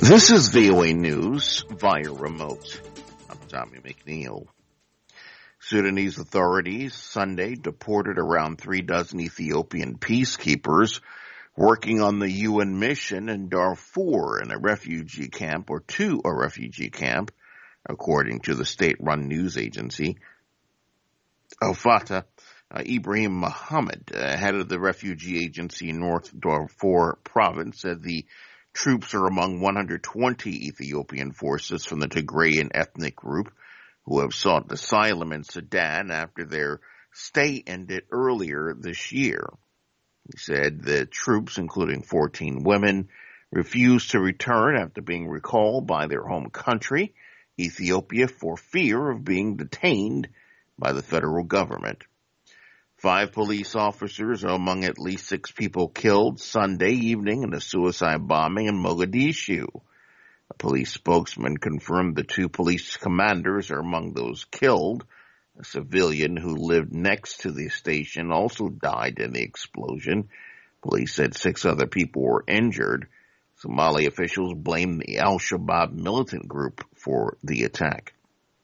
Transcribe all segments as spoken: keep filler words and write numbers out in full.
This is V O A News via remote. I'm Tommy McNeil. Sudanese authorities Sunday deported around three dozen Ethiopian peacekeepers working on the U N mission in Darfur in a refugee camp or to a refugee camp, according to the state-run news agency. Al-Fatah, uh, Ibrahim Mohammed, uh, head of the refugee agency in North Darfur province, said the troops are among one hundred twenty Ethiopian forces from the Tigrayan ethnic group who have sought asylum in Sudan after their stay ended earlier this year. He said the troops, including fourteen women, refused to return after being recalled by their home country, Ethiopia, for fear of being detained by the federal government. Five police officers are among at least six people killed Sunday evening in a suicide bombing in Mogadishu. A police spokesman confirmed the two police commanders are among those killed. A civilian who lived next to the station also died in the explosion. Police said six other people were injured. Somali officials blamed the Al-Shabaab militant group for the attack.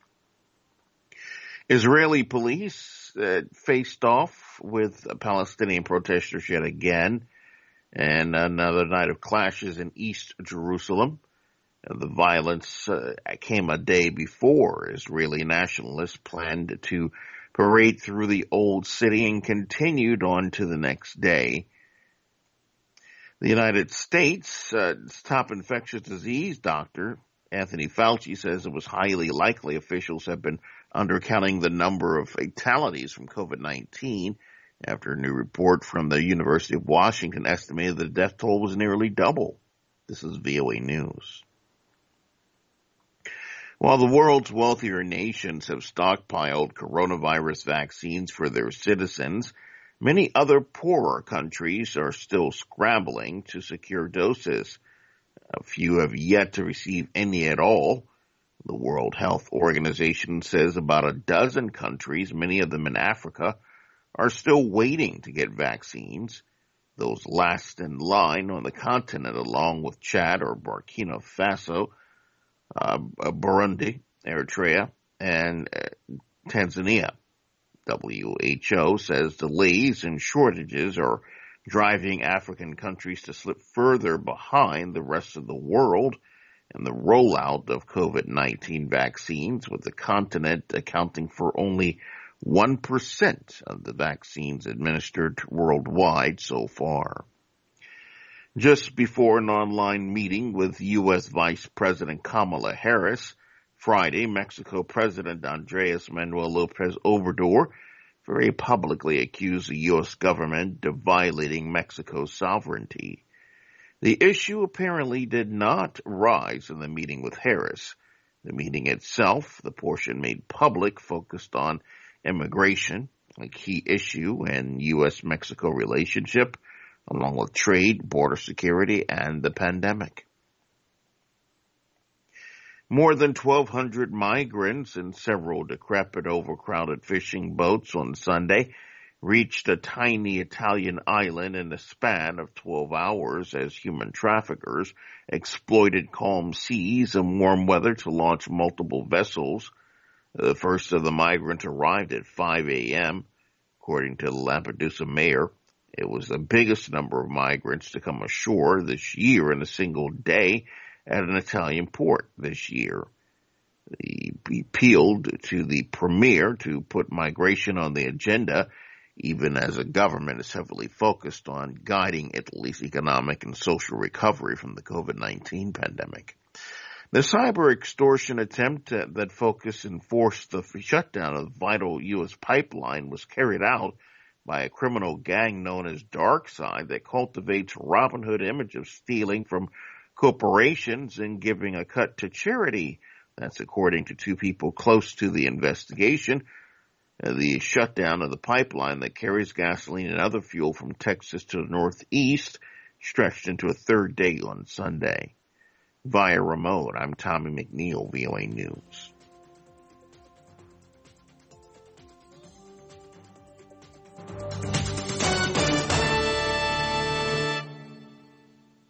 Israeli police uh, faced off with Palestinian protesters yet again, and another night of clashes in East Jerusalem. Uh, the violence uh, came a day before Israeli nationalists planned to parade through the old city and continued on to the next day. The United States' uh, top infectious disease doctor, Anthony Fauci, says it was highly likely officials have been undercounting the number of fatalities from COVID nineteen after a new report from the University of Washington estimated the death toll was nearly double. This is V O A News. While the world's wealthier nations have stockpiled coronavirus vaccines for their citizens, many other poorer countries are still scrambling to secure doses. A few have yet to receive any at all. The World Health Organization says about a dozen countries, many of them in Africa, are still waiting to get vaccines. Those last in line on the continent, along with Chad or Burkina Faso, uh, Burundi, Eritrea, and uh, Tanzania. W H O says delays and shortages are driving African countries to slip further behind the rest of the world in the rollout of COVID nineteen vaccines, with the continent accounting for only one percent of the vaccines administered worldwide so far. Just before an online meeting with U S Vice President Kamala Harris Friday, Mexico President Andres Manuel Lopez Obrador very publicly accused the U S government of violating Mexico's sovereignty. The issue apparently did not rise in the meeting with Harris. The meeting itself, the portion made public, focused on immigration, a key issue in U S Mexico relationship, along with trade, border security, and the pandemic. More than twelve hundred migrants in several decrepit, overcrowded fishing boats on Sunday reached a tiny Italian island in the span of twelve hours as human traffickers exploited calm seas and warm weather to launch multiple vessels. The first of the migrants arrived at five a.m., according to the Lampedusa mayor. It was the biggest number of migrants to come ashore this year in a single day at an Italian port this year. He appealed to the premier to put migration on the agenda, even as a government is heavily focused on guiding Italy's economic and social recovery from the COVID nineteen pandemic. The cyber extortion attempt that focused and forced the shutdown of the vital U S pipeline was carried out by a criminal gang known as DarkSide that cultivates Robin Hood image of stealing from corporations and giving a cut to charity. That's according to two people close to the investigation. Uh, the shutdown of the pipeline that carries gasoline and other fuel from Texas to the Northeast stretched into a third day on Sunday. Via remote, I'm Tommy McNeil, V O A News.